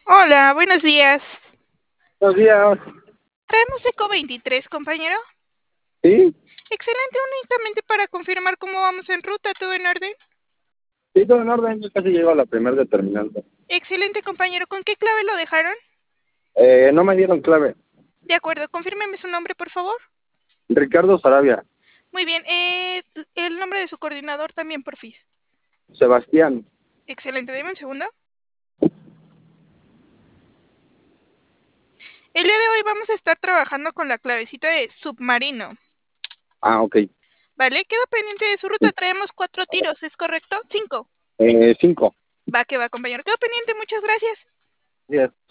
Hola, buenos días. Buenos días. Traemos Eco 23, compañero. ¿Sí? Excelente, únicamente para confirmar cómo vamos en ruta, ¿todo en orden? Sí, todo en orden. Yo casi llego a la primera determinante. Excelente, compañero. ¿Con qué clave lo dejaron? No me dieron clave. De acuerdo, confírmeme su nombre, por favor. Ricardo Sarabia. Muy bien, el nombre de su coordinador también, porfis. Sebastián. Excelente, deme un segundo. El día de hoy vamos a estar trabajando con la clavecita de submarino. Ah, ok. ¿Vale? Quedo pendiente de su ruta. Traemos 4 tiros, ¿es correcto? 5. 5. Va que va, compañero. Quedo pendiente, muchas gracias. Días.